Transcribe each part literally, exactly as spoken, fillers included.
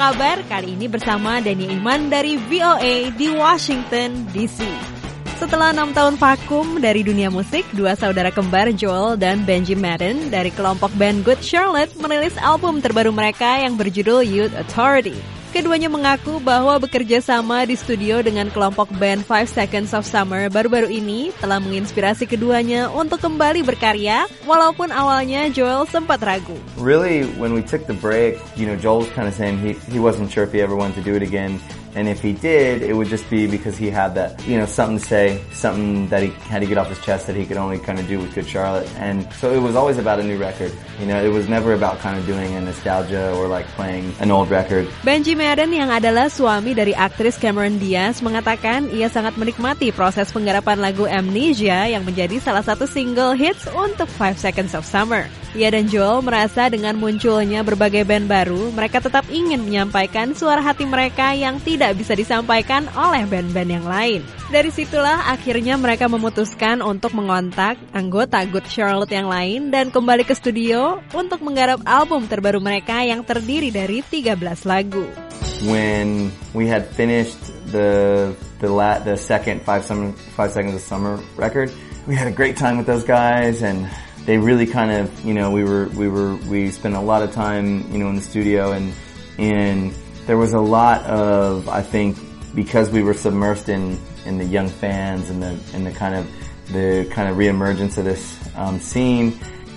kabar? Kali ini bersama Dania Iman dari V O A di Washington D C. Setelah enam tahun vakum dari dunia musik, dua saudara kembar Joel dan Benji Madden dari kelompok band Good Charlotte merilis album terbaru mereka yang berjudul Youth Authority. Keduanya mengaku bahwa bekerja sama di studio dengan kelompok band Five Seconds of Summer baru-baru ini telah menginspirasi keduanya untuk kembali berkarya, walaupun awalnya Joel sempat ragu. Really, when we took the break, you know, Joel was kind of saying he, he wasn't sure if he ever wanted to do it again. And if he did, it would just be because he had that, you know, something to say, something that he had to get off his chest that he could only kind of do with Good Charlotte. And so it was always about a new record. You know, it was never about kind of doing a nostalgia or like playing an old record. Benji Madden yang adalah suami dari aktris Cameron Diaz mengatakan ia sangat menikmati proses penggarapan lagu Amnesia yang menjadi salah satu single hits untuk Five Seconds of Summer. Ia dan Joel merasa dengan munculnya berbagai band baru, mereka tetap ingin menyampaikan suara hati mereka yang tidak bisa disampaikan oleh band-band yang lain. Dari situlah akhirnya mereka memutuskan untuk mengontak anggota Good Charlotte yang lain dan kembali ke studio untuk menggarap album terbaru mereka yang terdiri dari tiga belas lagu. When we had finished the the la- the second Five Summer Five Seconds of Summer record, we had a great time with those guys, and they really kind of, you know, we were we were we spent a lot of time, you know, in the studio, and and there was a lot of, I think, because we were submersed in in the young fans and the and the kind of the kind of reemergence of this um, scene,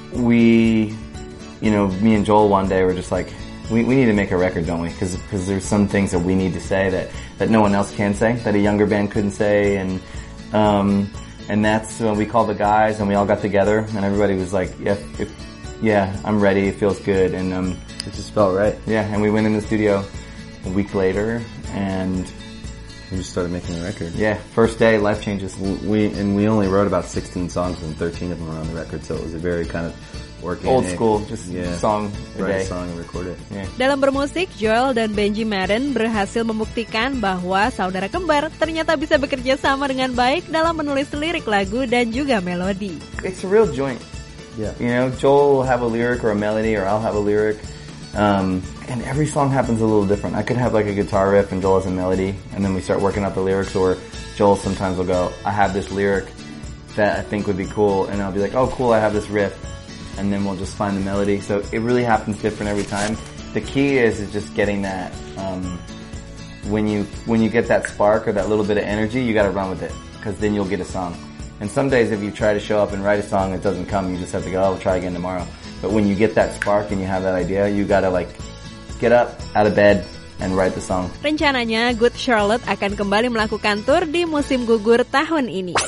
we, you know, me and Joel one day were just like, we we need to make a record, don't we? Because because there's some things that we need to say that that no one else can say, that a younger band couldn't say, and um. And that's when we called the guys and we all got together and everybody was like, yeah, if, yeah, I'm ready. It feels good. And, um, it just felt right. Yeah. And we went in the studio a week later and we just started making the record. Yeah. First day, life changes. We, and we only wrote about sixteen songs and thirteen of them were on the record. So it was a very kind of organic, old school, just yeah, song a write day. a song and record it. Yeah. Dalam bermusik, Joel dan Benji Madden berhasil membuktikan bahwa saudara kembar ternyata bisa bekerja sama dengan baik dalam menulis lirik lagu dan juga melodi. It's a real joint. Yeah. You know, Joel will have a lyric or a melody, or I'll have a lyric. Um, and every song happens a little different. I could have like a guitar riff and Joel has a melody, and then we start working out the lyrics, or Joel sometimes will go, I have this lyric that I think would be cool, and I'll be like, oh cool, I have this riff. And then we'll just find the melody. So it really happens different every time. The key is is just getting that. Um, when you when you get that spark or that little bit of energy, you got to run with it, because then you'll get a song. And some days, if you try to show up and write a song, it doesn't come. You just have to go, oh, we'll try again tomorrow. But when you get that spark and you have that idea, you got to like get up out of bed and write the song. Rencananya Good Charlotte akan kembali melakukan tour di musim gugur tahun ini.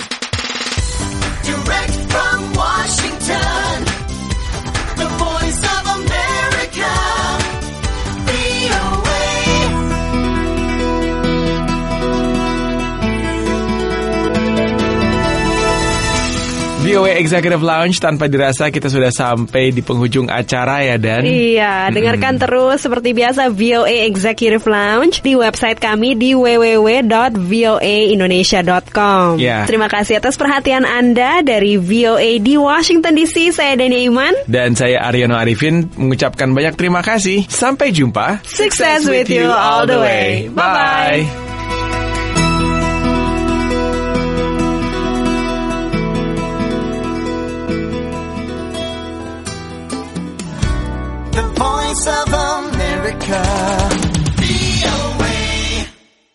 Direct from Washington, the voice of America, V O A. V O A Executive Lounge, tanpa dirasa kita sudah sampai di penghujung acara ya, Dan. Iya, dengarkan hmm. terus seperti biasa V O A Executive Lounge di website kami di w w w dot v o a indonesia dot com. Yeah. Terima kasih atas perhatian Anda. Dari V O A di Washington D C, saya Dania Iman. Dan saya Aryono Arifin mengucapkan banyak terima kasih. Sampai jumpa. Success with you all the way. Bye-bye. Voice of